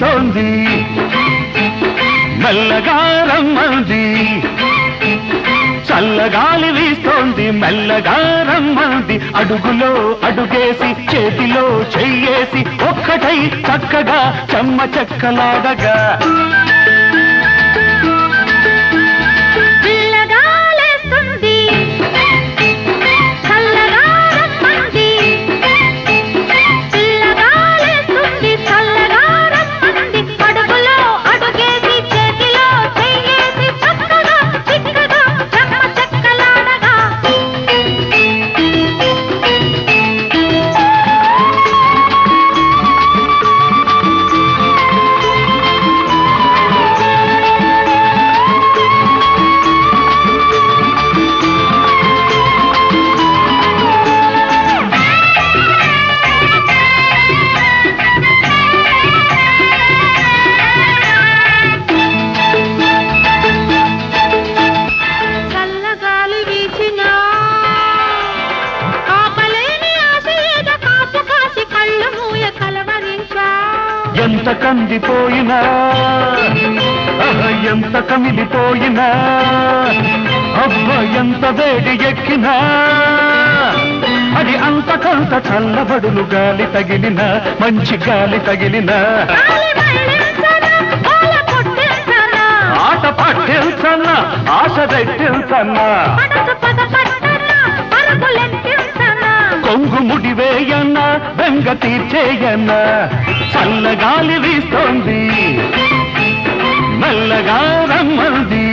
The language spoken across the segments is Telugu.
వీస్తోంది మెల్లగా రమ్మంది చల్లగాలి వీస్తోంది మెల్లగా రమ్మంది అడుగులో అడుగేసి చేతిలో చెయ్యేసి ఒక్కటై చక్కగా చెమ్మ చెక్కలాడగా ఎంత కందిపోయినా ఎంత కమిలిపోయినా అబ్బ ఎంత వేడి ఎక్కినా అది అంతకంత చల్లబడులు గాలి తగిలిన మంచి గాలి తగిలిన ఆట పట్టించన్న ఆశ పెట్టించన్న కొంగు ముడివేయన్న బెంగ తీర్చేయన్న చల్లగాలి వీస్తోంది మెల్లగా రమ్మంది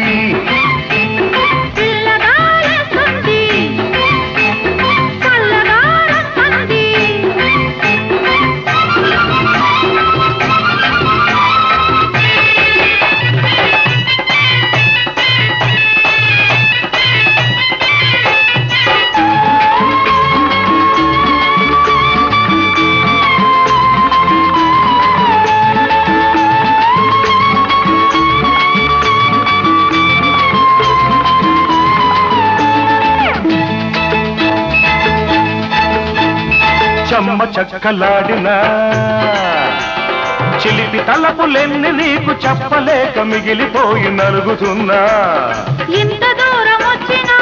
చెమ్మ చక్కలాడినా చిలిపి తలపులెన్ని నీకు చెప్పలేక మిగిలిపోయి నలుగుతున్నా ఇంత దూరం వచ్చినా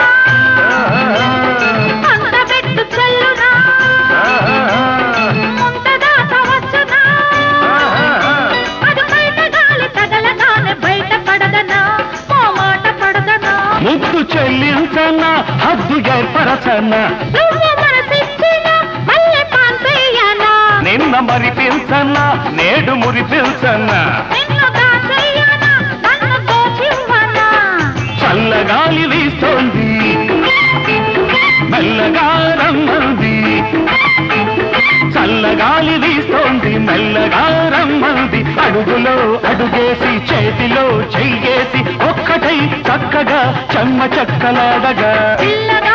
అంత పెట్టు చల్లునా ముంత దాకా వచ్చునా అది బయట గాలి తగలగానే బయట పడదనా ఓ మాట పడదనా ముద్దు చెల్లించన్నా హద్దు ఏర్పరచన్నా నిన్న మరిపించన్నా నేడు మురిపించన్నా చల్లగాలి వీస్తోంది మెల్లగా రమ్మంది చల్లగాలి వీస్తోంది మెల్లగా రమ్మంది అడుగులో అడుగేసి చేతిలో చెయ్యేసి ఒక్కటై చక్కగా చెమ్మ చెక్కలాడగా